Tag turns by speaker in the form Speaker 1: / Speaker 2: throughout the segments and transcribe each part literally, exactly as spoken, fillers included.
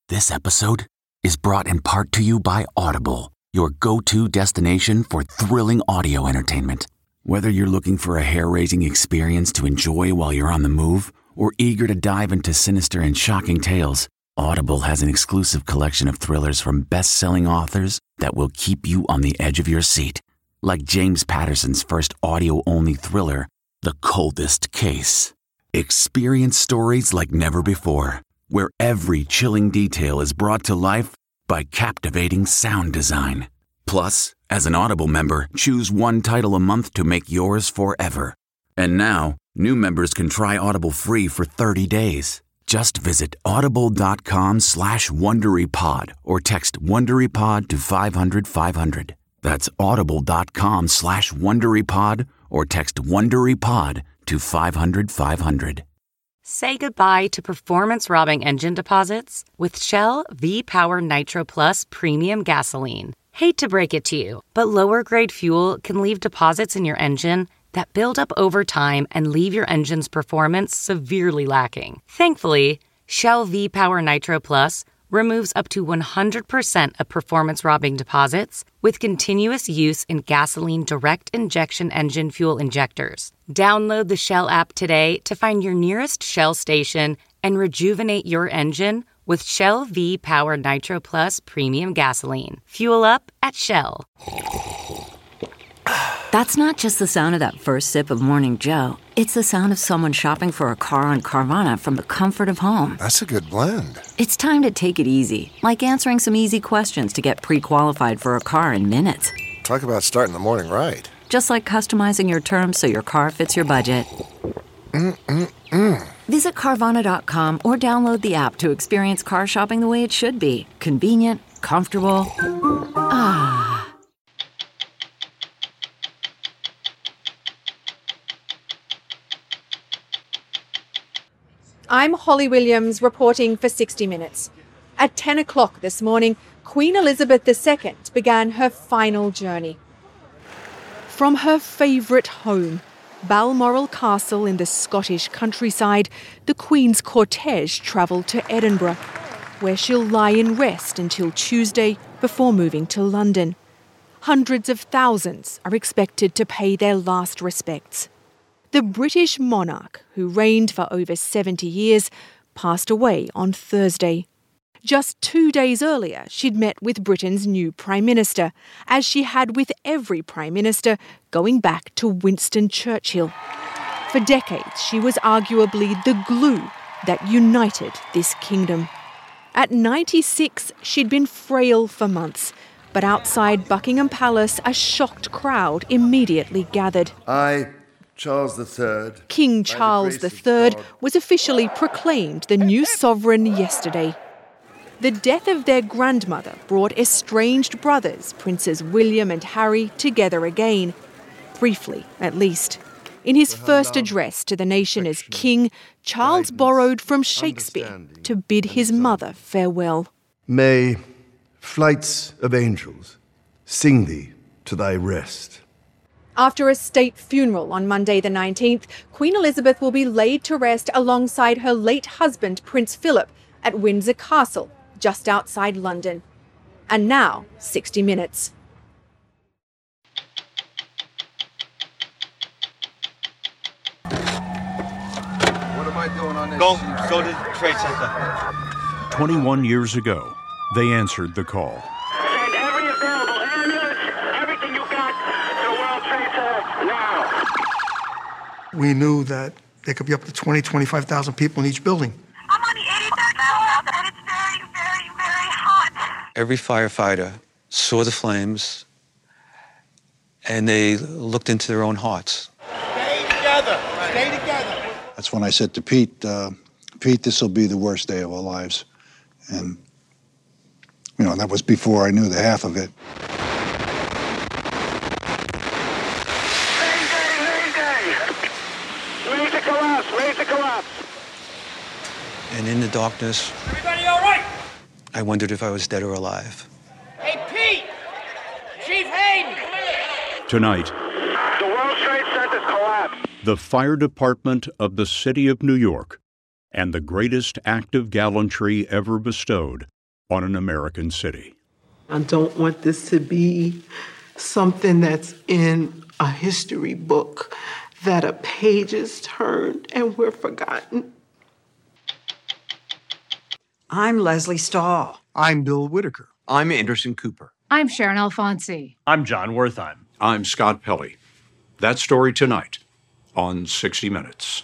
Speaker 1: This episode is brought in part to you by Audible, your go-to destination for thrilling audio entertainment. Whether you're looking for a hair-raising experience to enjoy while you're on the move or eager to dive into sinister and shocking tales, Audible has an exclusive collection of thrillers from best-selling authors that will keep you on the edge of your seat. Like James Patterson's first audio-only thriller, The Coldest Case. Experience stories like never before, where every chilling detail is brought to life by captivating sound design. Plus, as an Audible member, choose one title a month to make yours forever. And now, new members can try Audible free for thirty days. Just visit audible.com slash WonderyPod or text WonderyPod to five hundred five hundred. That's audible.com slash WonderyPod or text WonderyPod to five hundred five hundred.
Speaker 2: Say goodbye to performance-robbing engine deposits with Shell V-Power Nitro Plus Premium Gasoline. Hate to break it to you, but lower-grade fuel can leave deposits in your engine that build up over time and leave your engine's performance severely lacking. Thankfully, Shell V-Power Nitro Plus removes up to one hundred percent of performance-robbing deposits with continuous use in gasoline direct injection engine fuel injectors. Download the Shell app today to find your nearest Shell station and rejuvenate your engine with Shell V-Power Nitro Plus Premium Gasoline. Fuel up at Shell.
Speaker 3: That's not just the sound of that first sip of Morning Joe. It's the sound of someone shopping for a car on Carvana from the comfort of home.
Speaker 4: That's a good blend.
Speaker 3: It's time to take it easy, like answering some easy questions to get pre-qualified for a car in minutes.
Speaker 4: Talk about starting the morning right.
Speaker 3: Just like customizing your terms so your car fits your budget.
Speaker 4: Mm-mm-mm.
Speaker 3: Visit Carvana dot com or download the app to experience car shopping the way it should be. Convenient, comfortable. Ah.
Speaker 5: I'm Holly Williams reporting for sixty minutes. At ten o'clock this morning, Queen Elizabeth the Second began her final journey. From her favourite home, Balmoral Castle in the Scottish countryside, the Queen's cortege travelled to Edinburgh, where she'll lie in rest until Tuesday before moving to London. Hundreds of thousands are expected to pay their last respects. The British monarch, who reigned for over seventy years, passed away on Thursday. Just two days earlier, she'd met with Britain's new Prime Minister, as she had with every Prime Minister going back to Winston Churchill. For decades, she was arguably the glue that united this kingdom. At ninety-six, she'd been frail for months, but outside Buckingham Palace, a shocked crowd immediately gathered.
Speaker 6: I... Charles the Third.
Speaker 5: King Charles the Third was officially proclaimed the new sovereign yesterday. The death of their grandmother brought estranged brothers, Princes William and Harry, together again. Briefly, at least. In his first address to the nation as king, Charles borrowed from Shakespeare to bid his mother farewell.
Speaker 6: May flights of angels sing thee to thy rest.
Speaker 5: After a state funeral on Monday the nineteenth, Queen Elizabeth will be laid to rest alongside her late husband, Prince Philip, at Windsor Castle, just outside London. And now, sixty minutes.
Speaker 7: What am I doing on this?
Speaker 8: Go, go to the Trade Center.
Speaker 9: twenty-one years ago, they answered the call.
Speaker 10: Send every available ambulance, everything you got to the World Trade Center now.
Speaker 11: We knew that there could be up to twenty, twenty-five thousand people in each building.
Speaker 10: I'm on the eighty-third floor, and it's very, very, very hot.
Speaker 12: Every firefighter saw the flames, and they looked into their own hearts.
Speaker 8: Stay together. Stay together.
Speaker 13: That's when I said to Pete, uh, Pete, this will be the worst day of our lives. And, you know, that was before I knew the half of it.
Speaker 10: Raise the collapse, raise the collapse.
Speaker 12: And in the darkness,
Speaker 8: Everybody all right?
Speaker 12: I wondered if I was dead or alive.
Speaker 8: Hey, Pete! Chief Hayden!
Speaker 9: Tonight,
Speaker 10: The World Trade Center's collapsed.
Speaker 9: the fire department of the city of New York, and the greatest act of gallantry ever bestowed on an American city.
Speaker 14: I don't want this to be something that's in a history book, that a page is turned and we're forgotten.
Speaker 15: I'm Leslie Stahl.
Speaker 11: I'm Bill Whitaker.
Speaker 16: I'm Anderson Cooper.
Speaker 17: I'm Sharon Alfonsi.
Speaker 18: I'm John Wertheim.
Speaker 9: I'm Scott Pelley. That story tonight on sixty minutes.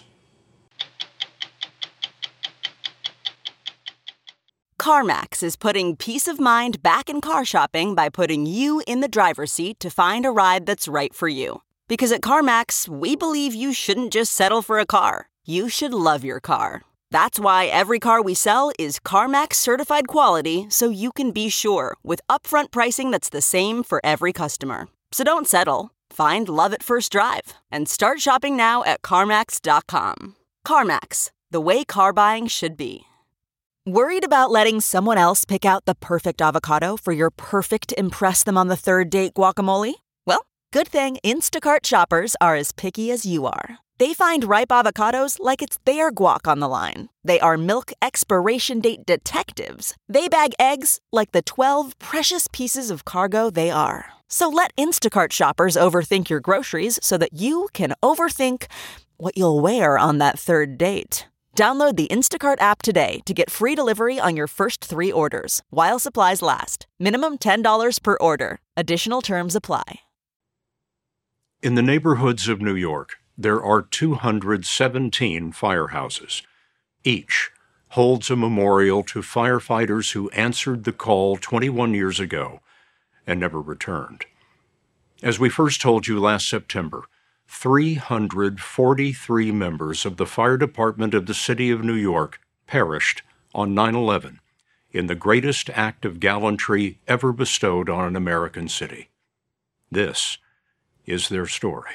Speaker 19: CarMax is putting peace of mind back in car shopping by putting you in the driver's seat to find a ride that's right for you. Because at CarMax, we believe you shouldn't just settle for a car. You should love your car. That's why every car we sell is CarMax certified quality, so you can be sure with upfront pricing that's the same for every customer. So don't settle. Find love at first drive and start shopping now at CarMax dot com. CarMax, the way car buying should be. Worried about letting someone else pick out the perfect avocado for your perfect impress them on the third date guacamole? Well, good thing Instacart shoppers are as picky as you are. They find ripe avocados like it's their guac on the line. They are milk expiration date detectives. They bag eggs like the twelve precious pieces of cargo they are. So let Instacart shoppers overthink your groceries so that you can overthink what you'll wear on that third date. Download the Instacart app today to get free delivery on your first three orders, while supplies last. Minimum ten dollars per order. Additional terms apply.
Speaker 9: In the neighborhoods of New York, there are two hundred seventeen firehouses. Each holds a memorial to firefighters who answered the call twenty-one years ago and never returned. As we first told you last September, three hundred forty-three members of the fire department of the city of New York perished on nine eleven in the greatest act of gallantry ever bestowed on an American city. This is their story.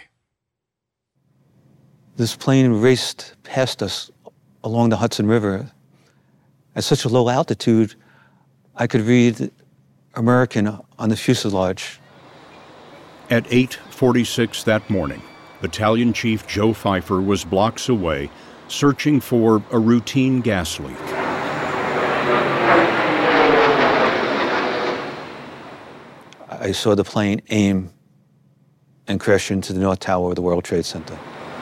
Speaker 12: This plane raced past us along the Hudson River at such a low altitude, I could read American on the fuselage.
Speaker 9: At eight forty-six that morning, Battalion Chief Joe Pfeiffer was blocks away, searching for a routine gas leak.
Speaker 12: I saw the plane aim and crash into the North Tower of the World Trade Center.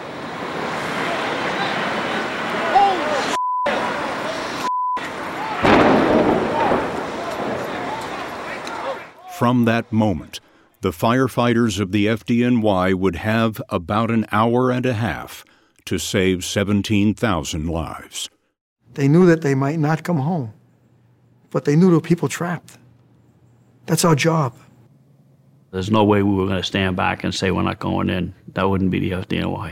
Speaker 9: From that moment, the firefighters of the F D N Y would have about an hour and a half to save seventeen thousand lives.
Speaker 11: They knew that they might not come home, but they knew there were people trapped. That's our job.
Speaker 18: There's no way we were going to stand back and say we're not going in. That wouldn't be the F D N Y.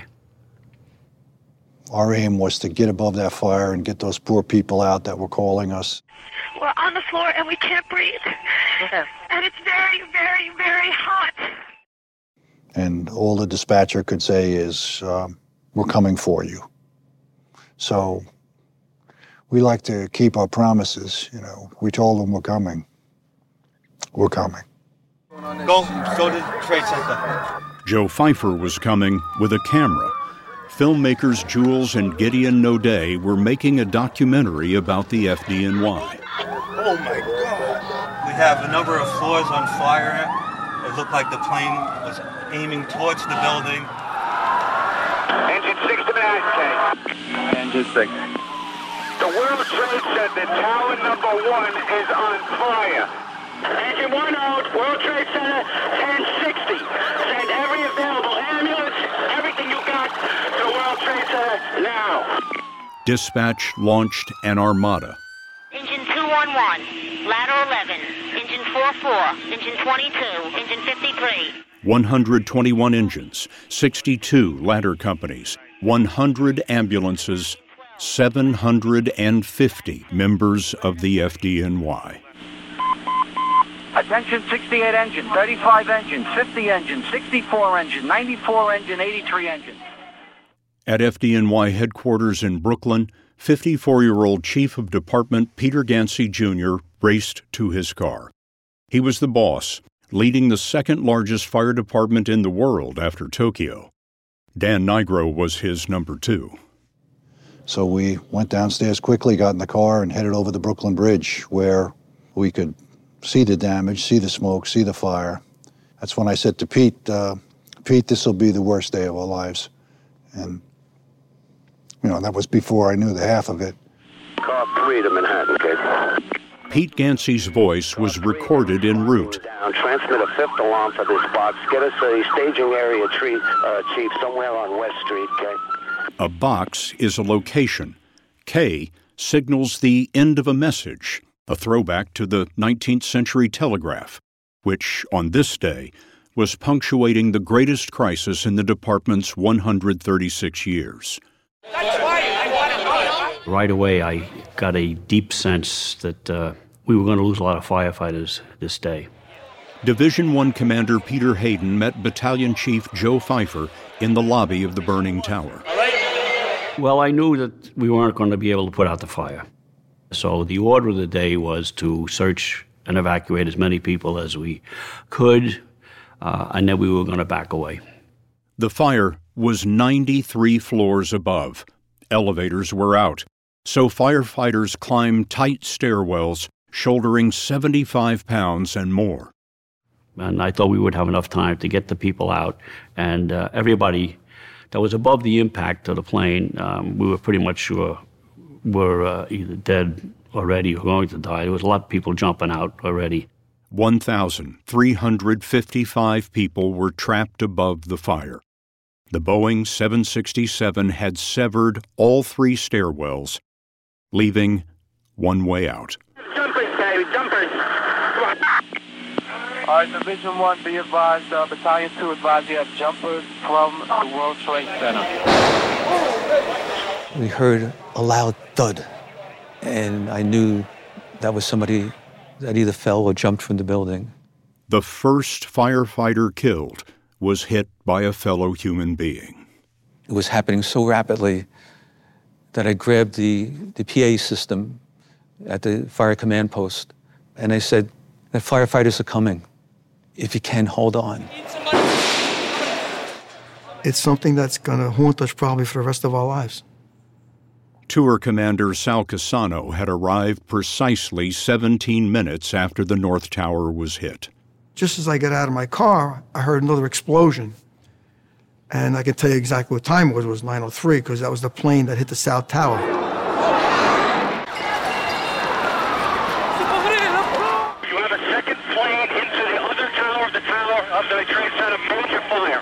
Speaker 13: Our aim was to get above that fire and get those poor people out that were calling us.
Speaker 10: We're on the floor and we can't breathe. And it's very, very, very hot.
Speaker 13: And all the dispatcher could say is, um, we're coming for you. So we like to keep our promises. You know, we told them we're coming. We're coming.
Speaker 8: Go, go to the Trade Center.
Speaker 9: Joe Pfeiffer was coming with a camera. Filmmakers Jules and Gideon Naudet were making a documentary about the F D N Y.
Speaker 8: Oh my God. We have a number of floors on fire. It looked like the plane was aiming towards the building.
Speaker 10: Engine six to nine,
Speaker 8: Engine six.
Speaker 10: The World Trade Center, tower number one is on fire. Engine one out, World Trade Center, ten sixty. Send every available ambulance, everything you got to World Trade Center now.
Speaker 9: Dispatch launched an armada.
Speaker 20: Engine two one one, ladder eleven, engine four four, engine twenty-two, engine fifty-three.
Speaker 9: one hundred twenty-one engines, sixty-two ladder companies, one hundred ambulances, seven hundred fifty members of the F D N Y.
Speaker 21: Attention sixty-eight engine, thirty-five engine, fifty engine, sixty-four engine, ninety-four engine, eighty-three engine.
Speaker 9: At F D N Y headquarters in Brooklyn, fifty-four-year-old Chief of Department Peter Gansey Junior raced to his car. He was the boss, leading the second-largest fire department in the world after Tokyo. Dan Nigro was his number two.
Speaker 13: So we went downstairs quickly, got in the car, and headed over the Brooklyn Bridge, where we could see the damage, see the smoke, see the fire. That's when I said to Pete, uh, Pete, this will be the worst day of our lives. And, you know, that was before I knew the half of it.
Speaker 10: Car three to Manhattan, kid.
Speaker 9: Pete Gansey's voice was recorded en route.
Speaker 10: Down, transmit a fifth alarm for this box. Get us a staging area chief, uh, chief somewhere on West Street, okay?
Speaker 9: A box is a location. K signals the end of a message, a throwback to the nineteenth century telegraph, which, on this day, was punctuating the greatest crisis in the department's one hundred thirty-six years.
Speaker 18: Right away, I got a deep sense that uh, we were going to lose a lot of firefighters this day.
Speaker 9: Division one Commander Peter Hayden met Battalion Chief Joe Pfeiffer in the lobby of the burning tower.
Speaker 18: Well, I knew that we weren't going to be able to put out the fire. So the order of the day was to search and evacuate as many people as we could, uh, and then we were going to back away.
Speaker 9: The fire was ninety-three floors above. Elevators were out, so firefighters climbed tight stairwells, shouldering seventy-five pounds and more.
Speaker 18: And I thought we would have enough time to get the people out, and uh, everybody that was above the impact of the plane, um, we were pretty much sure were uh, either dead already or going to die. There was a lot of people jumping out already.
Speaker 9: one thousand three hundred fifty-five people were trapped above the fire. The Boeing seven sixty-seven had severed all three stairwells, leaving one way out.
Speaker 10: Jumpers, baby, jumpers.
Speaker 16: All right, Division one, be advised, uh, Battalion two advised you have jumpers from the World Trade Center.
Speaker 12: We heard a loud thud, and I knew that was somebody that either fell or jumped from the building.
Speaker 9: The first firefighter killed was hit by a fellow human being.
Speaker 12: It was happening so rapidly that I grabbed the, the P A system at the fire command post, and I said, "The firefighters are coming. If you can, hold on."
Speaker 11: It's something that's going to haunt us probably for the rest of our lives.
Speaker 9: Tour Commander Sal Casano had arrived precisely seventeen minutes after the North Tower was hit.
Speaker 11: Just as I got out of my car, I heard another explosion. And I can tell you exactly what time it was. It was nine oh three, because that was the plane that hit the South Tower.
Speaker 10: You have a second plane into the other tower of the tower of the Trade Center. Major fire.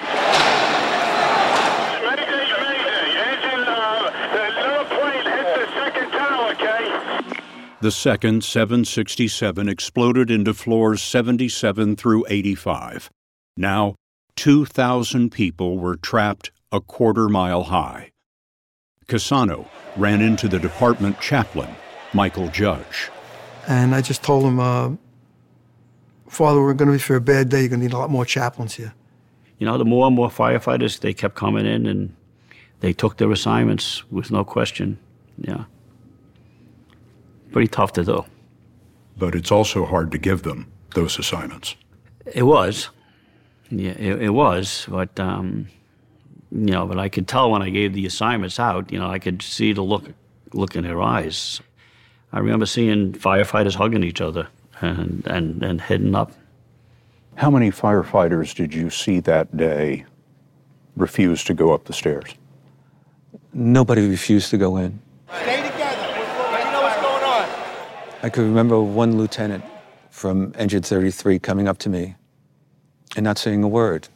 Speaker 10: Mayday, mayday. Engine, uh, the little plane hit the second tower, okay?
Speaker 9: The second seven sixty-seven exploded into floors seventy-seven through eighty-five. Now, two thousand people were trapped a quarter mile high. Casano ran into the department chaplain, Michael Judge.
Speaker 11: And I just told him, uh, Father, we're going to be for a bad day. You're going to need a lot more chaplains here.
Speaker 18: You know, the more and more firefighters, they kept coming in, and they took their assignments with no question. Yeah. Pretty tough to do.
Speaker 9: But it's also hard to give them those assignments.
Speaker 18: It was. Yeah, it, it was. But, um, you know, but I could tell when I gave the assignments out, you know, I could see the look, look in their eyes. I remember seeing firefighters hugging each other and, and, and heading up.
Speaker 9: How many firefighters did you see that day refuse to go up the stairs?
Speaker 12: Nobody refused to go in.
Speaker 16: Stay together. Let me know what's going on.
Speaker 12: I could remember one lieutenant from Engine thirty-three coming up to me and not saying a word.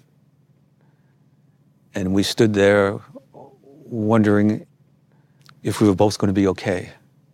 Speaker 12: And we stood there wondering if we were both going to be okay.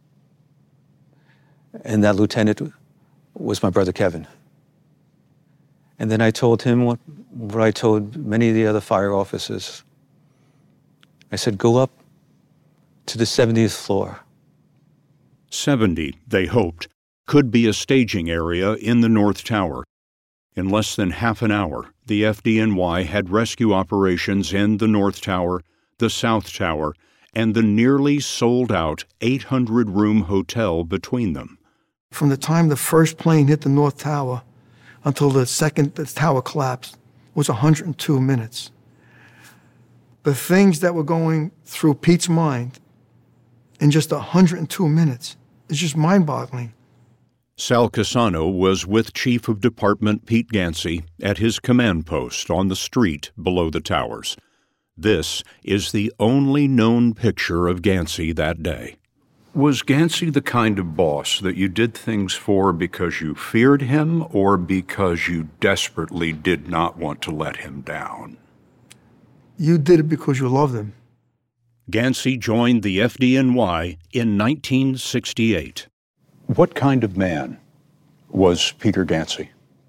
Speaker 12: And that lieutenant was my brother Kevin. And then I told him what, what I told many of the other fire officers. I said, go up to the seventieth floor.
Speaker 9: seventy, they hoped, could be a staging area in the North Tower. In less than half an hour, the F D N Y had rescue operations in the North Tower, the South Tower, and the nearly sold-out eight hundred room hotel between them.
Speaker 11: From the time the first plane hit the North Tower until the second the tower collapsed was one hundred two minutes. The things that were going through Pete's mind in just one hundred two minutes is just mind-boggling.
Speaker 9: Sal Casano was with Chief of Department Pete Gansey at his command post on the street below the towers. This is the only known picture of Gansey that day. Was Gansey the kind of boss that you did things for because you feared him or because you desperately did not want to let him down?
Speaker 11: You did it because you loved him.
Speaker 9: Gansey joined the F D N Y in nineteen sixty-eight. What kind of man was Peter Gansey?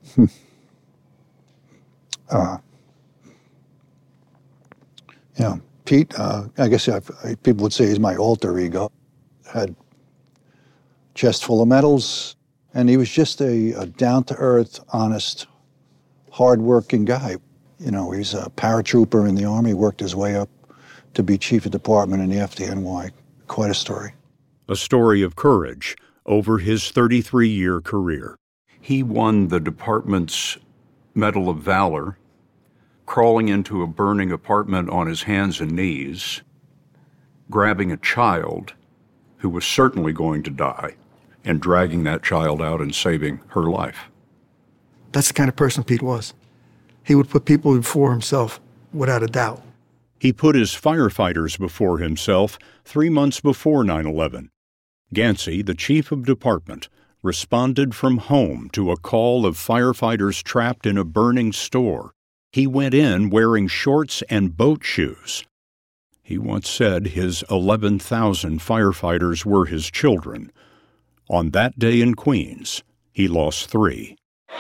Speaker 13: uh, yeah, Pete, uh, I guess I, people would say he's my alter ego. Had chest full of medals, and he was just a, a down-to-earth, honest, hard-working guy. You know, he's a paratrooper in the Army, worked his way up to be chief of department in the F D N Y. Quite a story.
Speaker 9: A story of courage over his thirty-three-year career. He won the department's Medal of Valor, crawling into a burning apartment on his hands and knees, grabbing a child who was certainly going to die, and dragging that child out and saving her life.
Speaker 11: That's the kind of person Pete was. He would put people before himself, without a doubt.
Speaker 9: He put his firefighters before himself three months before nine eleven. Gansey, the chief of department, responded from home to a call of firefighters trapped in a burning store. He went in wearing shorts and boat shoes. He once said his eleven thousand firefighters were his children. On that day in Queens, he lost three.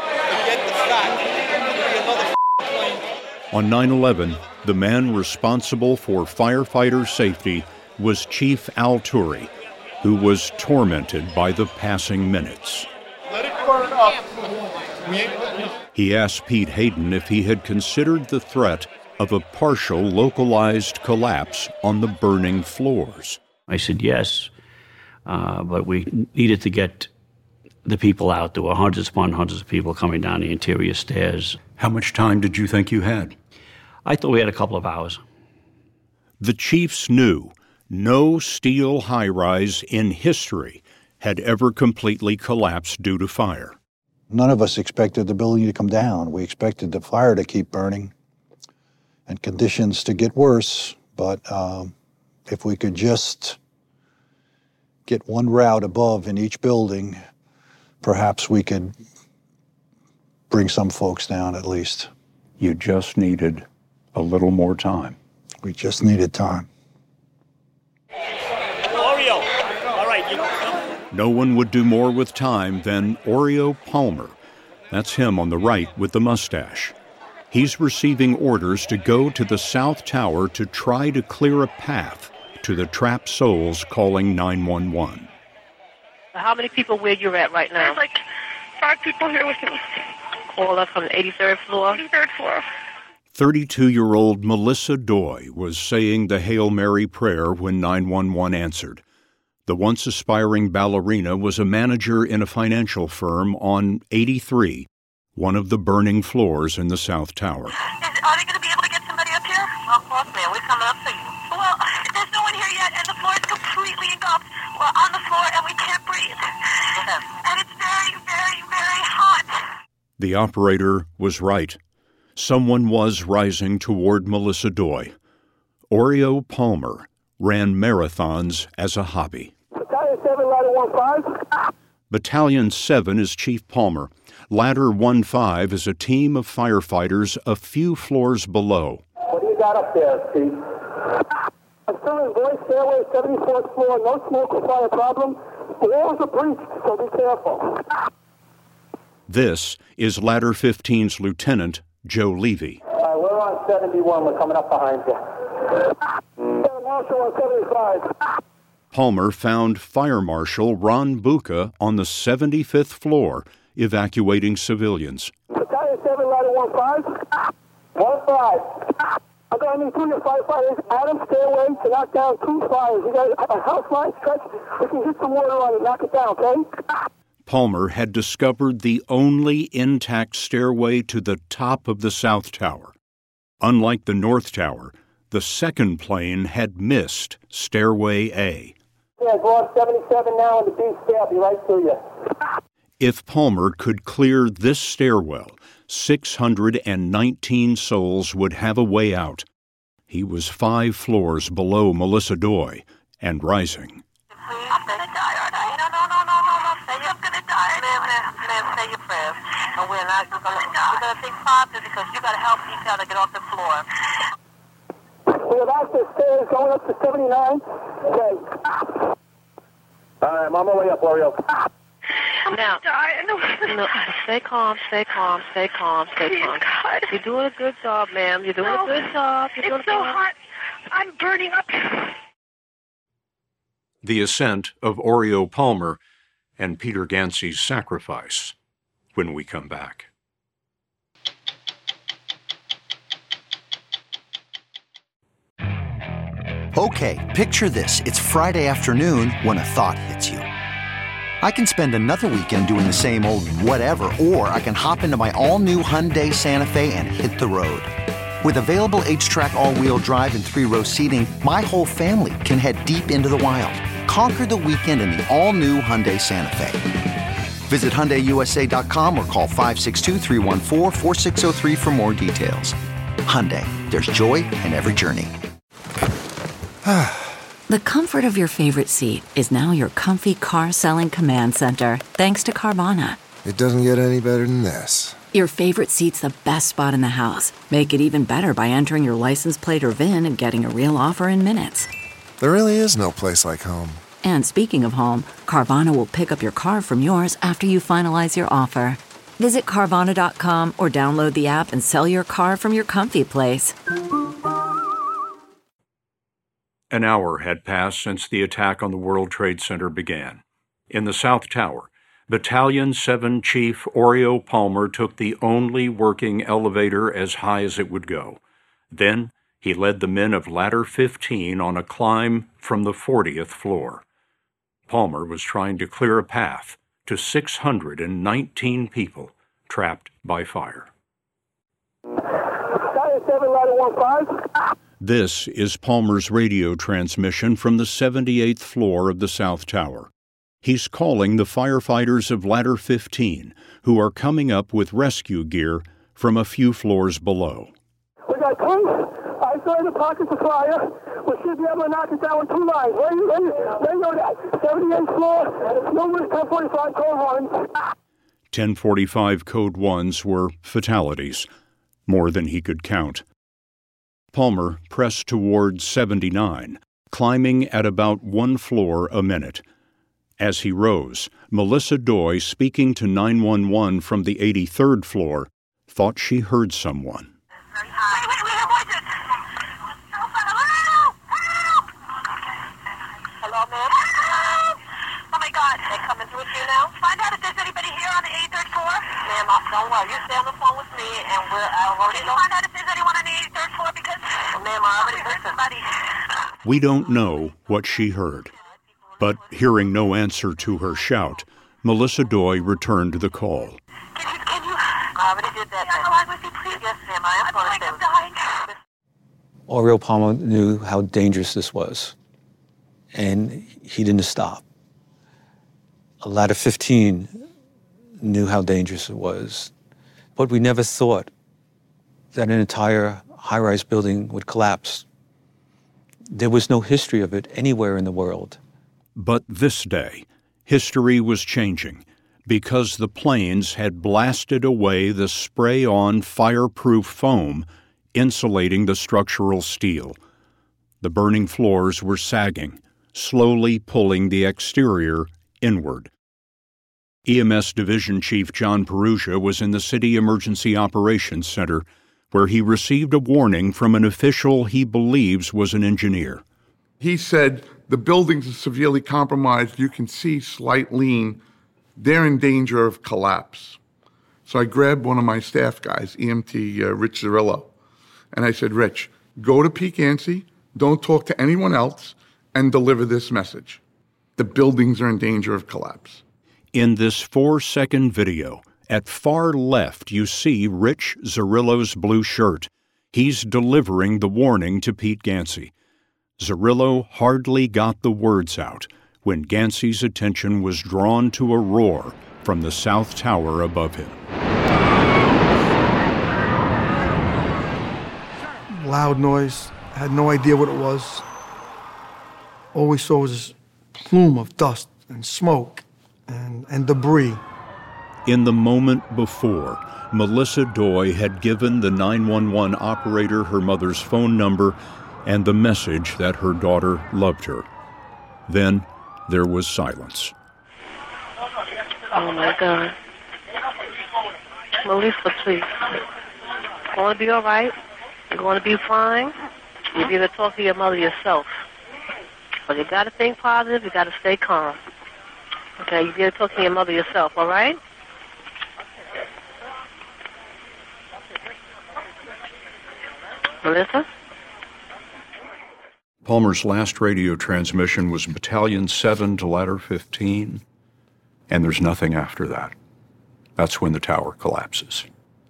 Speaker 9: On nine eleven, the man responsible for firefighter safety was Chief Al Turi, who was tormented by the passing minutes.
Speaker 10: Let it burn up.
Speaker 9: He asked Pete Hayden if he had considered the threat of a partial localized collapse on the burning floors.
Speaker 18: I said yes, uh, but we needed to get the people out. There were hundreds upon hundreds of people coming down the interior stairs.
Speaker 9: How much time did you think you had?
Speaker 18: I thought we had a couple of hours.
Speaker 9: The chiefs knew no steel high-rise in history had ever completely collapsed due to fire.
Speaker 13: None of us expected the building to come down. We expected the fire to keep burning and conditions to get worse, but um, if we could just get one route above in each building, perhaps we could bring some folks down at least.
Speaker 9: You just needed a little more time.
Speaker 13: We just needed time.
Speaker 10: Oreo, all right, you know.
Speaker 9: No one would do more with time than Oreo Palmer. That's him on the right with the mustache. He's receiving orders to go to the South Tower to try to clear a path to the trapped souls calling nine one one.
Speaker 17: How many people where you're at right now?
Speaker 20: There's like five people here with me.
Speaker 17: All up from the eighty-third floor?
Speaker 20: eighty-third floor.
Speaker 9: thirty-two-year-old Melissa Doy was saying the Hail Mary prayer when nine one one answered. The once aspiring ballerina was a manager in a financial firm on eighty-three, one of the burning floors in the South Tower.
Speaker 20: Is, are they going to be able to get somebody up here? Well, of course, ma'am. We're coming up for you. Well, there's no one here yet, and the floor is completely engulfed. We're on the floor, and we can't breathe. And it's very, very, very hot.
Speaker 9: The operator was right. Someone was rising toward Melissa Doy. Oreo Palmer ran marathons as a hobby.
Speaker 10: Battalion seven, ladder one five.
Speaker 9: Battalion seven is Chief Palmer. Ladder one five is a team of firefighters a few floors below.
Speaker 10: What do you got up there, Chief? I'm still in voice stairway, seventy-fourth floor, no smoke or fire problem. The walls are breached, so be careful.
Speaker 9: This is Ladder fifteen's Lieutenant Joe Levy.
Speaker 10: All right, we're on seventy-one. We're coming up behind you. Marshal on seventy-five.
Speaker 9: Palmer found Fire Marshal Ron Buca on the seventy-fifth floor, evacuating civilians.
Speaker 10: Battalion seven, ladder one five. one five. I'm going to need two of your firefighters. Adam, stay away to knock down two fires. You got a house line stretch. We can hit some water on it, knock it down, okay?
Speaker 9: Palmer had discovered the only intact stairway to the top of the South Tower. Unlike the North Tower, the second plane had missed Stairway A.
Speaker 10: Yeah, go on seventy-seven now in the B stair. I'll be right to you.
Speaker 9: If Palmer could clear this stairwell, six hundred nineteen souls would have a way out. He was five floors below Melissa Doy and rising.
Speaker 20: I'm gonna die, aren't I? No, no, no, no, no, no. Say I'm gonna die. Ma'am, ma'am, ma'am, say your prayers. And we're not we're gonna, we're gonna think positive because you gotta help each other get off the floor.
Speaker 10: We're about the stairs going up to seventy-nine. Okay. All right, I'm on my way up, Oreo.
Speaker 17: Now, no, stay calm, stay calm, stay calm, stay calm. You're doing a good job, ma'am. You're doing
Speaker 20: No,
Speaker 17: a good job. You're doing
Speaker 20: it's so
Speaker 17: a good
Speaker 20: hot. I'm burning up.
Speaker 9: The ascent of Oreo Palmer and Peter Gansey's sacrifice when we come back.
Speaker 1: Okay, picture this. It's Friday afternoon when a thought hits you. I can spend another weekend doing the same old whatever, or I can hop into my all-new Hyundai Santa Fe and hit the road. With available H-Track all-wheel drive and three-row seating, my whole family can head deep into the wild. Conquer the weekend in the all-new Hyundai Santa Fe. Visit Hyundai U S A dot com or call five six two, three one four, four six zero three for more details. Hyundai, there's joy in every journey.
Speaker 3: The comfort of your favorite seat is now your comfy car selling command center, thanks to Carvana.
Speaker 4: It doesn't get any better than this.
Speaker 3: Your favorite seat's the best spot in the house. Make it even better by entering your license plate or V I N and getting a real offer in minutes.
Speaker 4: There really is no place like home.
Speaker 3: And speaking of home, Carvana will pick up your car from yours after you finalize your offer. Visit Carvana dot com or download the app and sell your car from your comfy place.
Speaker 9: An hour had passed since the attack on the World Trade Center began. In the South Tower, Battalion seven Chief Oreo Palmer took the only working elevator as high as it would go. Then he led the men of Ladder fifteen on a climb from the fortieth floor. Palmer was trying to clear a path to six hundred nineteen people trapped by fire.
Speaker 10: Battalion seven, Ladder one five.
Speaker 9: This is Palmer's radio transmission from the seventy-eighth floor of the South Tower. He's calling the firefighters of Ladder fifteen, who are coming up with rescue gear from a few floors below.
Speaker 10: We got two isolated pockets of fire. We should be able to knock it down with two lines. Where you, where you, where you know that? seventy-eighth floor, numerous ten forty-five code ones.
Speaker 9: ten forty-five code ones were fatalities, more than he could count. Palmer pressed toward seventy-nine, climbing at about one floor a minute. As he rose, Melissa Doy, speaking to nine one one from the eighty-third floor, thought she heard someone.
Speaker 20: Hello, ma'am? Oh, my God. They coming through with you now? Find out if there's anybody here on the eighty-third floor. Ma'am, don't worry. You stay on the phone with me, and we'll I'll already know. Find out if there's anyone on the eighty-third floor, because, well, ma'am, I already heard somebody.
Speaker 9: We don't know what she heard. But hearing no answer to her shout, Melissa Doy returned the call.
Speaker 20: Can you, can you? I already did that. Can I line with you, please? Yes, ma'am. I am going to dying.
Speaker 12: Oreo Palmer knew how dangerous this was, and he didn't stop. Ladder fifteen knew how dangerous it was, but we never thought that an entire high-rise building would collapse. There was no history of it anywhere in the world.
Speaker 9: But this day, history was changing because the planes had blasted away the spray-on fireproof foam insulating the structural steel. The burning floors were sagging, slowly pulling the exterior inward. E M S Division Chief John Perugia was in the City Emergency Operations Center, where he received a warning from an official he believes was an engineer.
Speaker 22: He said, the buildings are severely compromised. You can see slight lean. They're in danger of collapse. So I grabbed one of my staff guys, E M T uh, Rich Zerillo, and I said, Rich, go to Pete Gansey, don't talk to anyone else, and deliver this message. The buildings are in danger of collapse.
Speaker 9: In this four-second video, at far left you see Rich Zerillo's blue shirt. He's delivering the warning to Pete Gansey. Zerillo hardly got the words out when Gansey's attention was drawn to a roar from the south tower above him.
Speaker 11: Loud noise. I had no idea what it was. All we saw was this plume of dust and smoke and, and debris.
Speaker 9: In the moment before, Melissa Doy had given the nine one one operator her mother's phone number and the message that her daughter loved her. Then there was silence.
Speaker 17: Oh, my God. Melissa, please. It's going to be all right. You're going to be fine. You're going to talk to your mother yourself. But you got to think positive. You got to stay calm. Okay, you got to talk to your mother yourself, all right? Melissa?
Speaker 9: Palmer's last radio transmission was Battalion seven to Ladder fifteen, and there's nothing after that. That's when the tower collapses.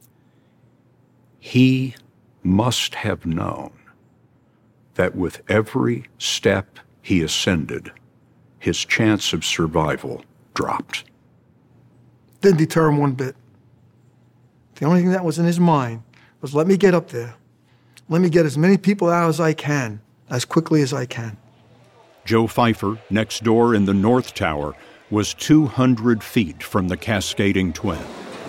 Speaker 9: He must have known that with every step he ascended, his chance of survival dropped.
Speaker 11: Didn't deter him one bit. The only thing that was in his mind was, let me get up there. Let me get as many people out as I can, as quickly as I can.
Speaker 9: Joe Pfeiffer, next door in the North Tower, was two hundred feet from the cascading twin.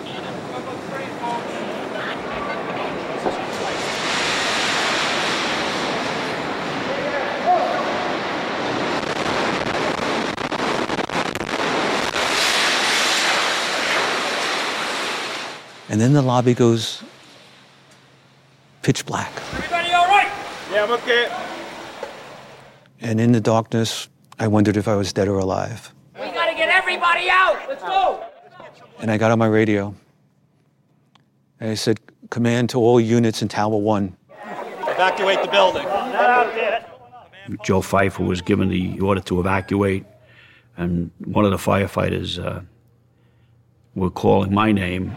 Speaker 12: And then the lobby goes pitch black.
Speaker 2: Everybody all right? Yeah, I'm okay.
Speaker 12: And in the darkness, I wondered if I was dead or alive.
Speaker 2: We gotta get everybody out. Let's go.
Speaker 12: And I got on my radio. And I said, command to all units in Tower one.
Speaker 2: Evacuate the building.
Speaker 18: Joe Pfeiffer was given the order to evacuate, and one of the firefighters uh, were calling my name.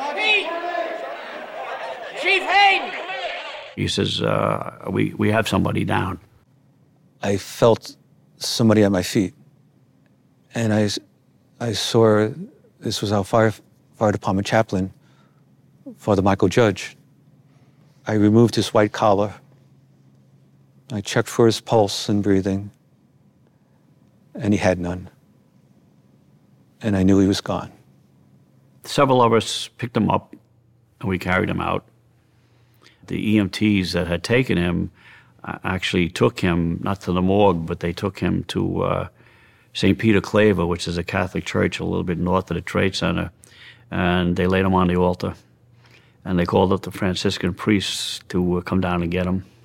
Speaker 2: Chief Hayden!
Speaker 18: He says, uh, we, we have somebody down.
Speaker 12: I felt somebody at my feet. And I, I saw, this was our fire, fire department chaplain, Father Michael Judge. I removed his white collar. I checked for his pulse and breathing, and he had none. And I knew he was gone.
Speaker 18: Several of us picked him up, and we carried him out. The E M Ts that had taken him uh, actually took him, not to the morgue, but they took him to uh, Saint Peter Claver, which is a Catholic church a little bit north of the Trade Center, and they laid him on the altar. And they called up the Franciscan priests to uh, come down and get him.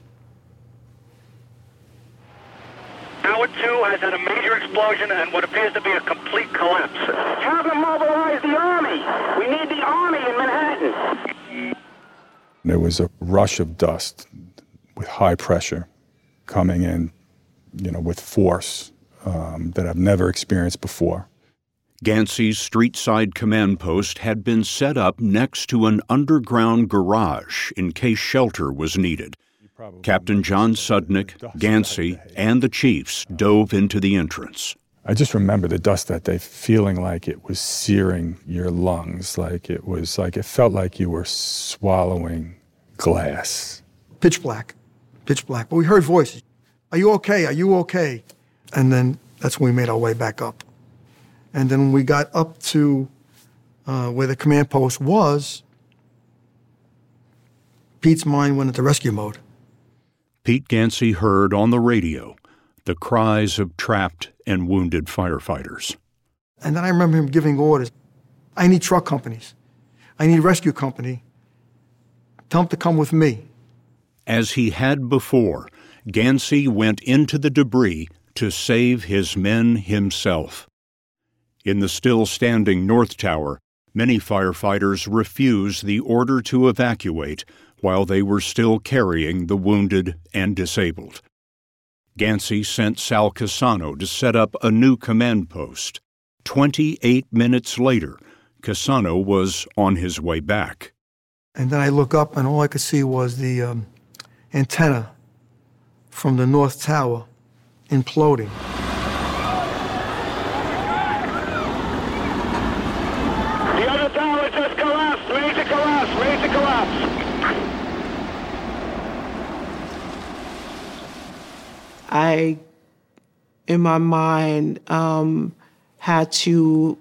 Speaker 10: Tower two has had a major explosion and what appears to be a complete collapse. Have them mobilize the Army. We need the Army in Manhattan.
Speaker 6: There was a rush of dust with high pressure coming in, you know, with force um, that I've never experienced before.
Speaker 9: Gansey's street-side command post had been set up next to an underground garage in case shelter was needed. Captain John Sudnick, Gansey, and the chiefs dove into the entrance.
Speaker 6: I just remember the dust that day feeling like it was searing your lungs, like it was like it felt like you were swallowing glass.
Speaker 11: Pitch black, pitch black. But we heard voices. Are you okay? Are you okay? And then that's when we made our way back up. And then when we got up to uh, where the command post was, Pete's mind went into rescue mode.
Speaker 9: Pete Gansey heard on the radio the cries of trapped and wounded firefighters.
Speaker 11: And then I remember him giving orders. I need truck companies. I need rescue company. Tell them to come with me.
Speaker 9: As he had before, Gansey went into the debris to save his men himself. In the still-standing North Tower, many firefighters refused the order to evacuate while they were still carrying the wounded and disabled. Gansey sent Sal Cassano to set up a new command post. Twenty-eight minutes later, Cassano was on his way back.
Speaker 11: And then I look up, and all I could see was the um, antenna from the North Tower imploding.
Speaker 21: it just collapsed. Major collapse. Major collapse.
Speaker 14: I, in my mind, um, had to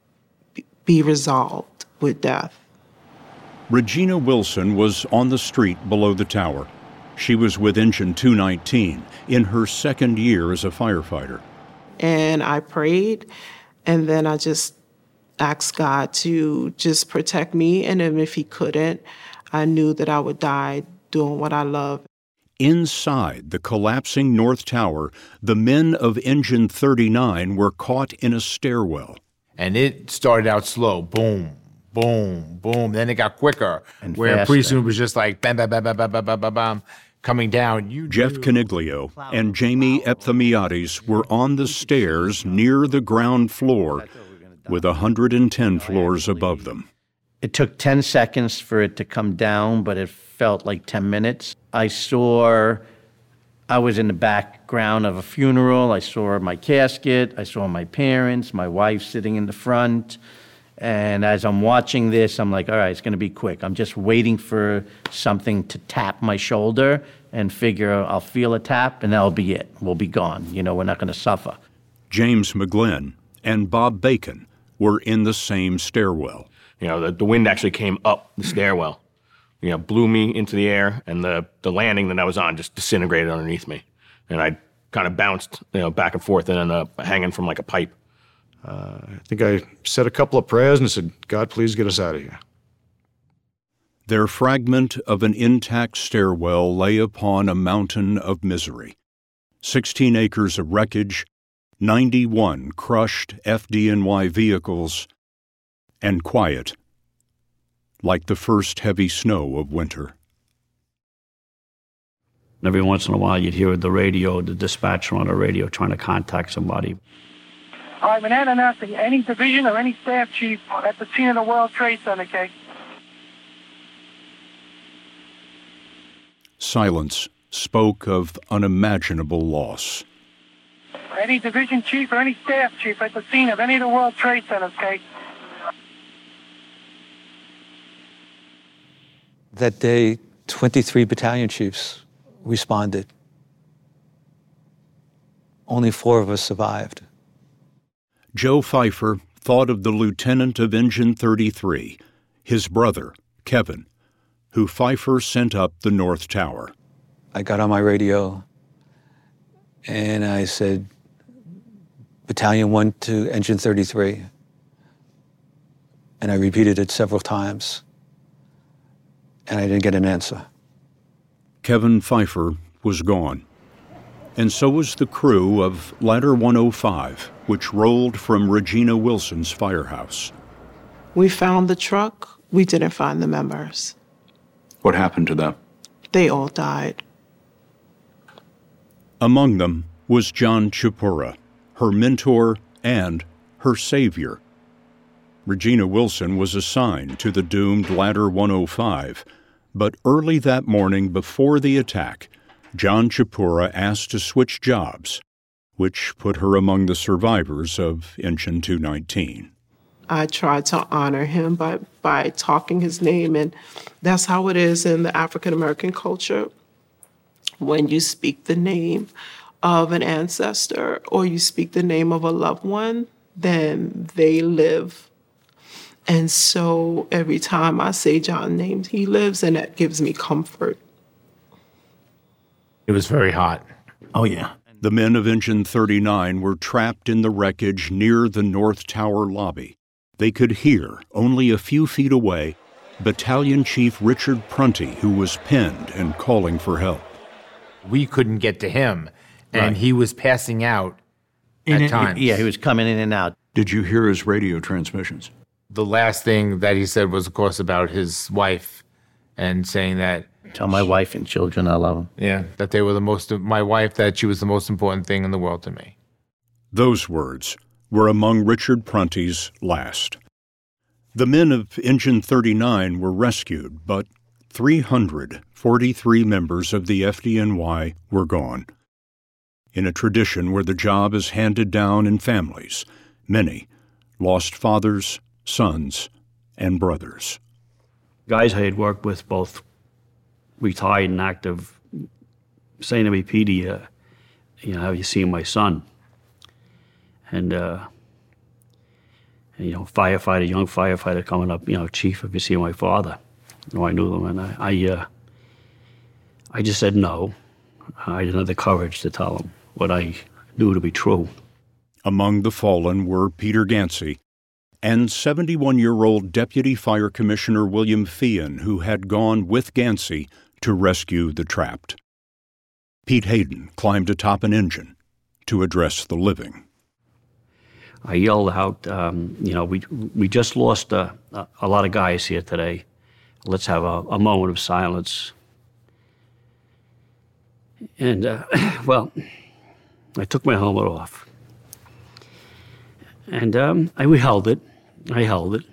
Speaker 14: be resolved with death.
Speaker 9: Regina Wilson was on the street below the tower. She was with Engine two nineteen in her second year as a firefighter.
Speaker 14: And I prayed, and then I just asked God to just protect me. And then if he couldn't, I knew that I would die doing what I love.
Speaker 9: Inside the collapsing North Tower, the men of Engine thirty-nine were caught in a stairwell.
Speaker 5: And it started out slow. Boom, boom, boom. Then it got quicker.
Speaker 18: And
Speaker 5: where
Speaker 18: faster.
Speaker 5: pretty soon it was just like bam, bam, bam, bam, bam, bam, bam, bam, bam, coming down. You
Speaker 9: Jeff Caniglio and Jamie Epthemiades were on the stairs near the ground floor with one hundred ten floors above them.
Speaker 18: It took ten seconds for it to come down, but it felt like ten minutes. I saw, I was in the background of a funeral. I saw my casket. I saw my parents, my wife sitting in the front. And as I'm watching this, I'm like, all right, it's going to be quick. I'm just waiting for something to tap my shoulder and figure I'll feel a tap and that'll be it. We'll be gone. You know, we're not going to suffer.
Speaker 9: James McGlynn and Bob Bacon were in the same stairwell.
Speaker 7: You know, the, the wind actually came up the stairwell, you know, blew me into the air, and the, the landing that I was on just disintegrated underneath me. And I kind of bounced, you know, back and forth and ended up hanging from like a pipe.
Speaker 23: Uh, I think I said a couple of prayers and said, God, please get us out of here.
Speaker 9: Their fragment of an intact stairwell lay upon a mountain of misery. Sixteen acres of wreckage, ninety-one crushed F D N Y vehicles, and quiet, like the first heavy snow of winter.
Speaker 18: Every once in a while, you'd hear the radio, the dispatcher on the radio trying to contact somebody.
Speaker 16: All right, Manhattan announcing any division or any staff chief at the scene of the World Trade Center, okay?
Speaker 9: Silence spoke of unimaginable loss.
Speaker 16: Any division chief or any staff chief at the scene of any of the World Trade Centers, okay?
Speaker 12: That day, twenty-three battalion chiefs responded. Only four of us survived.
Speaker 9: Joe Pfeiffer thought of the lieutenant of Engine thirty-three, his brother, Kevin, who Pfeiffer sent up the North Tower.
Speaker 12: I got on my radio and I said, Battalion one to Engine thirty-three. And I repeated it several times. And I didn't get an answer.
Speaker 9: Kevin Pfeiffer was gone. And so was the crew of Ladder one oh five, which rolled from Regina Wilson's firehouse.
Speaker 14: We found the truck. We didn't find the members.
Speaker 6: What happened to them?
Speaker 14: They all died.
Speaker 9: Among them was John Chipura, her mentor and her savior. Regina Wilson was assigned to the doomed Ladder one oh five, but early that morning before the attack, John Chipura asked to switch jobs, which put her among the survivors of Engine two nineteen.
Speaker 14: I tried to honor him by, by talking his name, and that's how it is in the African-American culture. When you speak the name of an ancestor or you speak the name of a loved one, then they live. And so every time I say John's name, he lives, and that gives me comfort.
Speaker 5: It was very hot.
Speaker 18: Oh, yeah.
Speaker 9: The men of Engine thirty-nine were trapped in the wreckage near the North Tower lobby. They could hear, only a few feet away, Battalion Chief Richard Prunty, who was pinned and calling for help.
Speaker 5: We couldn't get to him, and
Speaker 18: Right.
Speaker 5: he was passing out
Speaker 18: In
Speaker 5: at
Speaker 18: it-
Speaker 5: times.
Speaker 18: Yeah, he was coming in and out.
Speaker 6: Did you hear his radio transmissions?
Speaker 5: The last thing that he said was, of course, about his wife and saying that...
Speaker 18: Tell my wife and children I love them.
Speaker 5: Yeah, that they were the most... My wife, that she was the most important thing in the world to me.
Speaker 9: Those words were among Richard Prunty's last. The men of Engine thirty-nine were rescued, but three hundred forty-three members of the F D N Y were gone. In a tradition where the job is handed down in families, many lost fathers, sons, and brothers.
Speaker 18: Guys I had worked with, both retired and active, saying to me, Petey, uh, you know, have you seen my son? And, uh, and, you know, firefighter, young firefighter coming up, you know, Chief, have you seen my father? You know, I knew them, and I, I, uh, I just said no. I didn't have the courage to tell him what I knew to be true.
Speaker 9: Among the fallen were Peter Gansey and seventy-one-year-old Deputy Fire Commissioner William Feehan, who had gone with Gansey to rescue the trapped. Pete Hayden climbed atop an engine to address the living.
Speaker 18: I yelled out, um, you know, we we just lost a, a, a lot of guys here today. Let's have a, a moment of silence. And, uh, well, I took my helmet off. And um, I, we held it. I held it.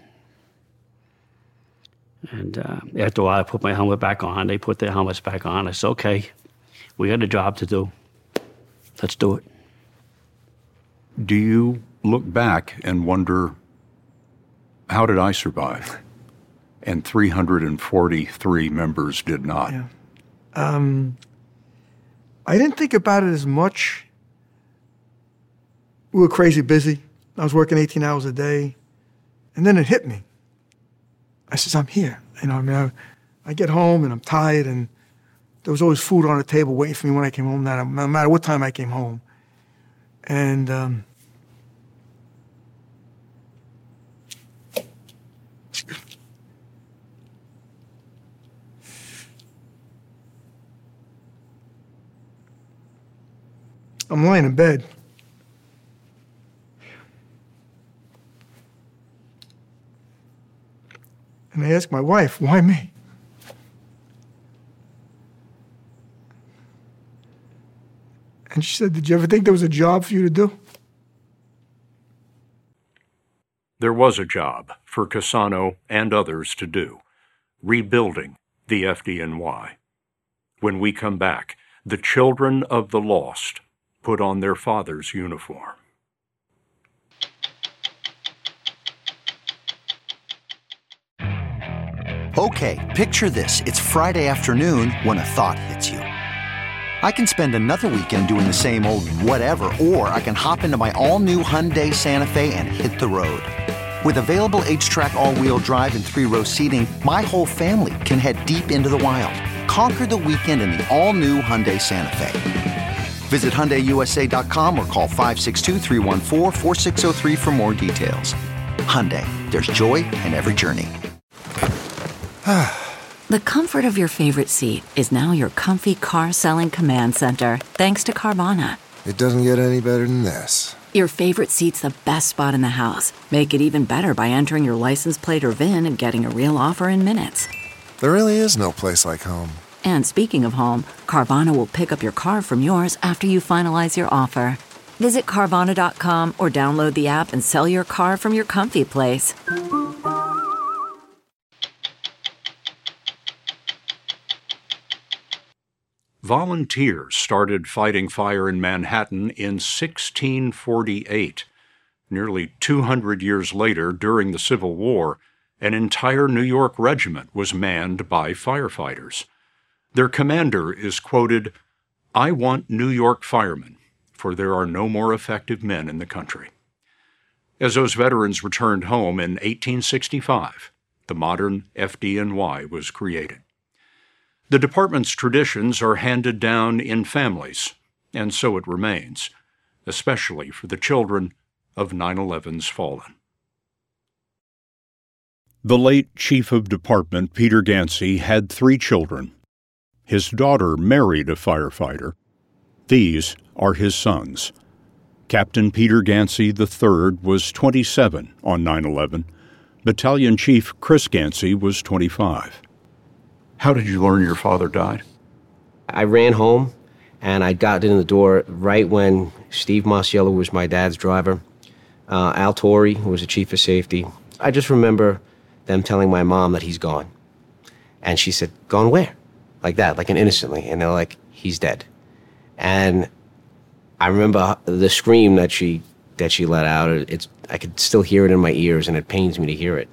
Speaker 18: And uh, after a while, I put my helmet back on. They put their helmets back on. I said, okay, we got a job to do. Let's do it.
Speaker 9: Do you look back and wonder, how did I survive? And three hundred forty-three members did not.
Speaker 11: Yeah. Um, I didn't think about it as much. We were crazy busy. I was working eighteen hours a day. And then it hit me. I says, I'm here. You know, I mean, I, I get home and I'm tired, and there was always food on the table waiting for me when I came home, no matter what time I came home. And um, I'm lying in bed. And I asked my wife, why me? And she said, did you ever think there was a job for you to do?
Speaker 9: There was a job for Cassano and others to do, rebuilding the F D N Y. When we come back, the children of the lost put on their father's uniform.
Speaker 1: Okay, picture this. It's Friday afternoon when a thought hits you. I can spend another weekend doing the same old whatever, or I can hop into my all-new Hyundai Santa Fe and hit the road. With available H-Track all-wheel drive and three-row seating, my whole family can head deep into the wild. Conquer the weekend in the all-new Hyundai Santa Fe. Visit Hyundai U S A dot com or call five six two, three one four, four six zero three for more details. Hyundai, there's joy in every journey.
Speaker 3: The comfort of your favorite seat is now your comfy car selling command center, thanks to Carvana.
Speaker 4: It doesn't get any better than this.
Speaker 3: Your favorite seat's the best spot in the house. Make it even better by entering your license plate or V I N and getting a real offer in minutes.
Speaker 4: There really is no place like home.
Speaker 3: And speaking of home, Carvana will pick up your car from yours after you finalize your offer. Visit Carvana dot com or download the app and sell your car from your comfy place.
Speaker 9: Volunteers started fighting fire in Manhattan in sixteen forty-eight. Nearly two hundred years later, during the Civil War, an entire New York regiment was manned by firefighters. Their commander is quoted, "I want New York firemen, for there are no more effective men in the country." As those veterans returned home in eighteen sixty-five, the modern F D N Y was created. The department's traditions are handed down in families, and so it remains, especially for the children of nine eleven's fallen. The late Chief of Department, Peter Gansey, had three children. His daughter married a firefighter. These are his sons. Captain Peter Gansey the third was twenty-seven on nine eleven. Battalion Chief Chris Gansey was twenty-five. How did you learn your father died?
Speaker 8: I ran home, and I got in the door right when Steve Masiello was my dad's driver, uh, Al Torrey, who was the chief of safety. I just remember them telling my mom that he's gone. And she said, "Gone where?" Like that, like an innocently. And they're like, "He's dead." And I remember the scream that she that she let out. It's I could still hear it in my ears, and it pains me to hear it. The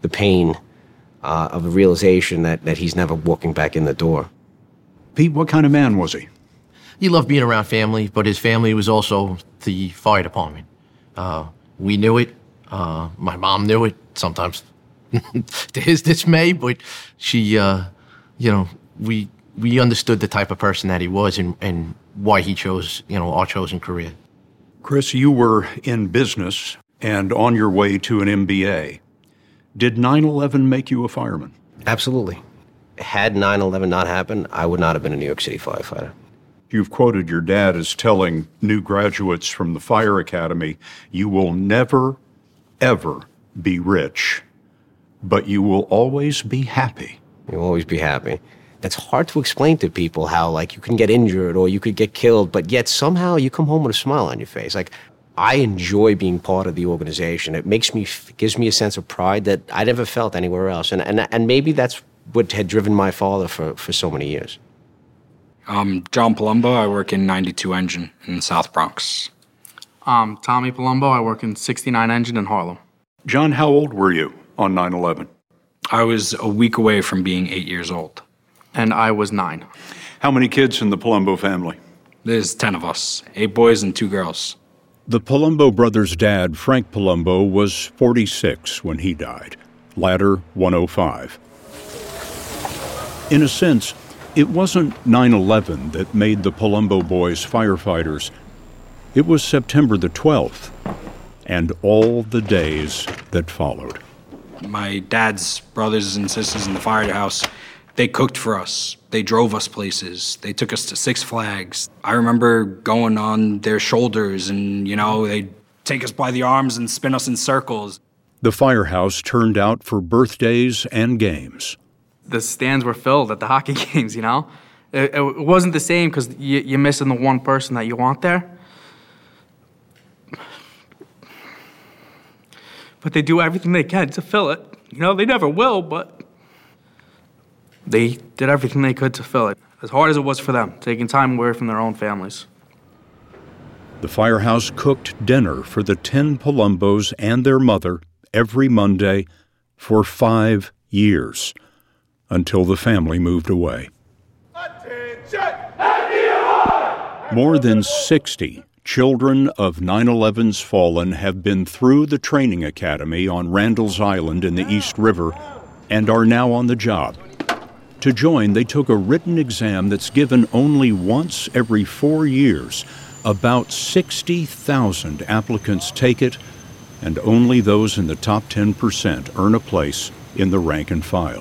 Speaker 8: the pain uh, of the realization that, that he's never walking back in the door.
Speaker 9: Pete, what kind of man was he?
Speaker 13: He loved being around family, but his family was also the fire department. Uh, we knew it. Uh, my mom knew it, sometimes to his dismay, but she, uh, you know, we we understood the type of person that he was and, and why he chose, you know, our chosen career.
Speaker 9: Chris, you were in business and on your way to an M B A. Did nine eleven make you a fireman?
Speaker 8: Absolutely. Had nine eleven not happened, I would not have been a New York City firefighter.
Speaker 9: You've quoted your dad as telling new graduates from the fire academy, you will never, ever be rich, but you will always be happy.
Speaker 8: You'll always be happy. It's hard to explain to people how, like, you can get injured or you could get killed, but yet somehow you come home with a smile on your face. Like, I enjoy being part of the organization. It makes me, gives me a sense of pride that I never felt anywhere else. And, and, and maybe that's what had driven my father for, for so many years.
Speaker 15: Um, John Palumbo, I work in ninety-two Engine in the South Bronx.
Speaker 19: Um, Tommy Palumbo, I work in sixty-nine Engine in Harlem.
Speaker 9: John, how old were you on nine eleven?
Speaker 15: I was a week away from being eight years old.
Speaker 19: And I was nine.
Speaker 9: How many kids in the Palumbo family?
Speaker 15: There's ten of us, eight boys and two girls.
Speaker 9: The Palumbo brothers' dad, Frank Palumbo, was forty-six when he died. Latter, one oh five. In a sense, it wasn't nine eleven that made the Palumbo boys firefighters. It was September the twelfth, and all the days that followed.
Speaker 15: My dad's brothers and sisters in the firehouse, they cooked for us. They drove us places. They took us to Six Flags. I remember going on their shoulders and, you know, they'd take us by the arms and spin us in circles.
Speaker 9: The firehouse turned out for birthdays and games.
Speaker 19: The stands were filled at the hockey games, you know? It, it wasn't the same because you, you're missing the one person that you want there. But they do everything they can to fill it. You know, they never will, but they did everything they could to fill it. As hard as it was for them, taking time away from their own families.
Speaker 9: The firehouse cooked dinner for the ten Palumbos and their mother every Monday for five years, until the family moved away. More than sixty children of nine eleven's fallen have been through the training academy on Randall's Island in the East River and are now on the job. To join, they took a written exam that's given only once every four years. About sixty thousand applicants take it, and only those in the top ten percent earn a place in the rank and file.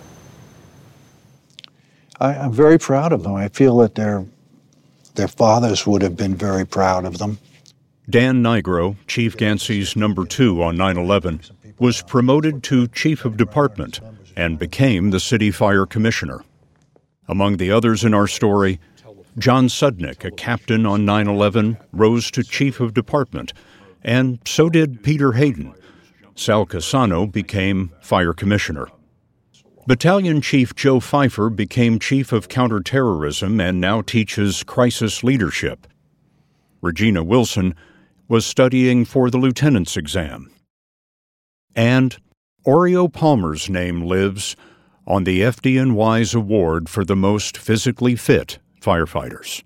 Speaker 24: I, I'm very proud of them. I feel that their their fathers would have been very proud of them.
Speaker 9: Dan Nigro, Chief Gansey's number two on nine eleven, was promoted to Chief of Department and became the City Fire Commissioner. Among the others in our story, John Sudnick, a captain on nine eleven, rose to Chief of Department, and so did Peter Hayden. Sal Casano became Fire Commissioner. Battalion Chief Joe Pfeiffer became Chief of Counterterrorism and now teaches crisis leadership. Regina Wilson was studying for the lieutenant's exam. And Oreo Palmer's name lives on the F D N Y's award for the most physically fit firefighters.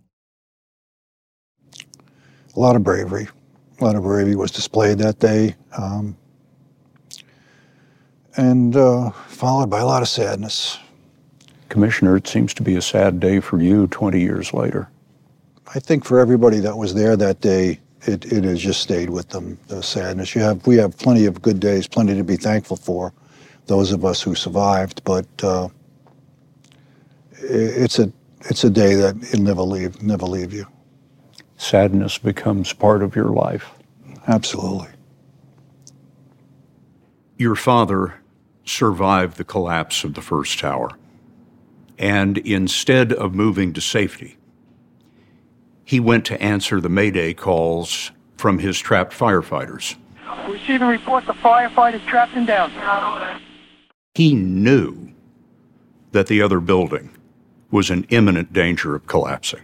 Speaker 24: A lot of bravery. A lot of bravery was displayed that day. Um, and uh, followed by a lot of sadness.
Speaker 9: Commissioner, it seems to be a sad day for you twenty years later.
Speaker 24: I think for everybody that was there that day, it, it has just stayed with them, the sadness. You have, we have plenty of good days, plenty to be thankful for, those of us who survived, but uh, it's a it's a day that it'll never leave, never leave you.
Speaker 9: Sadness becomes part of your life.
Speaker 24: Absolutely.
Speaker 9: Your father survived the collapse of the first tower, and instead of moving to safety, he went to answer the Mayday calls from his trapped firefighters.
Speaker 10: Receiving reports of firefighters trapped and down.
Speaker 9: He knew that the other building was in imminent danger of collapsing.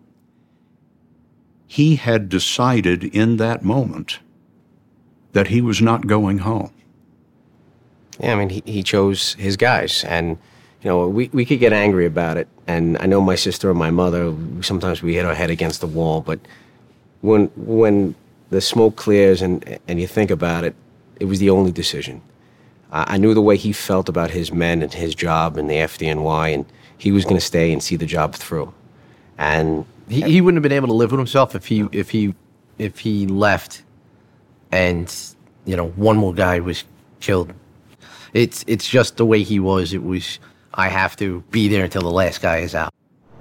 Speaker 9: He had decided in that moment that he was not going home.
Speaker 8: Yeah, I mean, he, he chose his guys, and, you know, we, we could get angry about it, and I know my sister and my mother, sometimes we hit our head against the wall, but when when the smoke clears and, and you think about it, it was the only decision. I, I knew the way he felt about his men and his job and the F D N Y, and he was going to stay and see the job through. And
Speaker 13: he, he wouldn't have been able to live with himself if he if he if he left, and you know, one more guy was killed. It's it's just the way he was. It was, I have to be there until the last guy is out.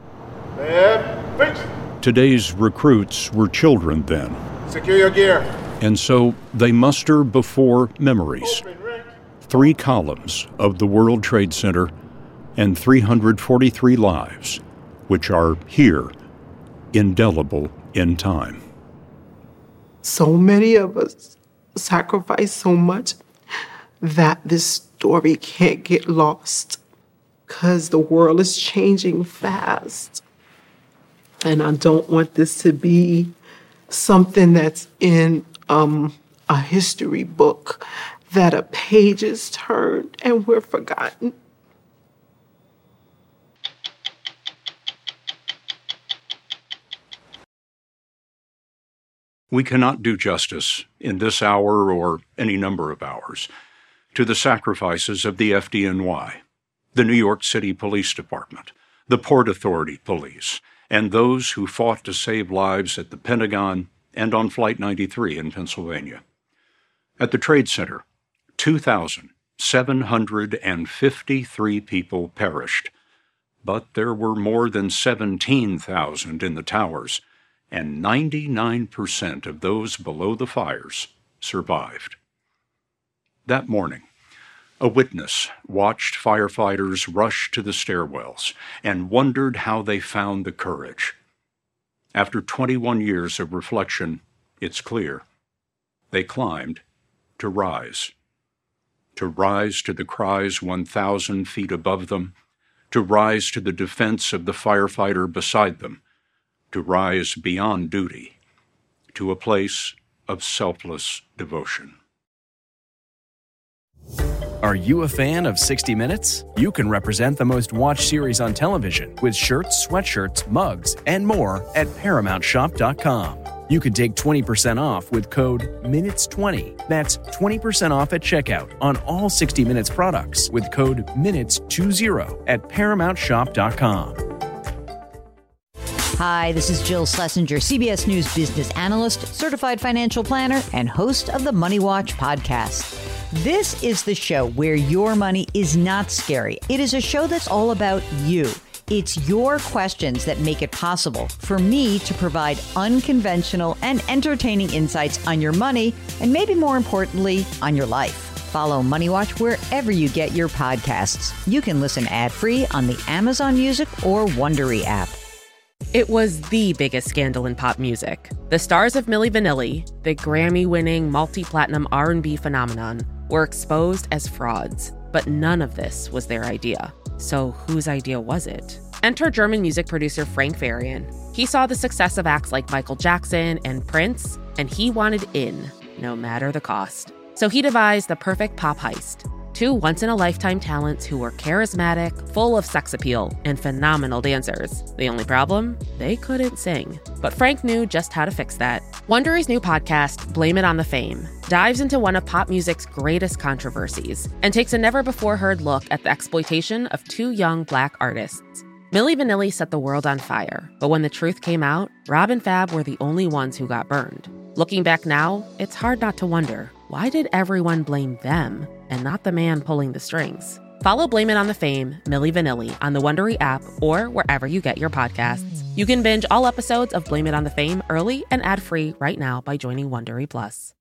Speaker 9: Today's recruits were children then.
Speaker 10: Secure your gear.
Speaker 9: And so they muster before memories. Three columns of the World Trade Center and three hundred forty-three lives, which are here, indelible in time.
Speaker 14: So many of us sacrifice so much that this story can't get lost, because the world is changing fast. And I don't want this to be something that's in um, a history book, that a page is turned and we're forgotten.
Speaker 9: We cannot do justice in this hour or any number of hours to the sacrifices of the F D N Y, the New York City Police Department, the Port Authority Police, and those who fought to save lives at the Pentagon and on Flight ninety-three in Pennsylvania. At the Trade Center, two thousand seven hundred fifty-three people perished, but there were more than seventeen thousand in the towers, and ninety-nine percent of those below the fires survived. That morning, a witness watched firefighters rush to the stairwells and wondered how they found the courage. After twenty-one years of reflection, it's clear. They climbed to rise. To rise to the cries one thousand feet above them, to rise to the defense of the firefighter beside them, to rise beyond duty, to a place of selfless devotion.
Speaker 2: Are you a fan of sixty minutes? You can represent the most watched series on television with shirts, sweatshirts, mugs, and more at paramount shop dot com. You can take twenty percent off with code minutes twenty. That's twenty percent off at checkout on all sixty minutes products with code minutes twenty at paramount shop dot com.
Speaker 17: Hi, this is Jill Schlesinger, C B S News business analyst, certified financial planner, and host of the Money Watch podcast. This is the show where your money is not scary. It is a show that's all about you. It's your questions that make it possible for me to provide unconventional and entertaining insights on your money, and maybe more importantly, on your life. Follow Money Watch wherever you get your podcasts. You can listen ad-free on the Amazon Music or Wondery app.
Speaker 20: It was the biggest scandal in pop music. The stars of Milli Vanilli, the Grammy-winning multi-platinum R and B phenomenon, were exposed as frauds. But none of this was their idea. So whose idea was it? Enter German music producer Frank Farian. He saw the success of acts like Michael Jackson and Prince, and he wanted in, no matter the cost. So he devised the perfect pop heist. Two once-in-a-lifetime talents who were charismatic, full of sex appeal, and phenomenal dancers. The only problem? They couldn't sing. But Frank knew just how to fix that. Wondery's new podcast, Blame It on the Fame, dives into one of pop music's greatest controversies and takes a never-before-heard look at the exploitation of two young Black artists. Milli Vanilli set the world on fire, but when the truth came out, Rob and Fab were the only ones who got burned. Looking back now, it's hard not to wonder, why did everyone blame them and not the man pulling the strings? Follow Blame It on the Fame, Milli Vanilli, on the Wondery app or wherever you get your podcasts. You can binge all episodes of Blame It on the Fame early and ad-free right now by joining Wondery Plus.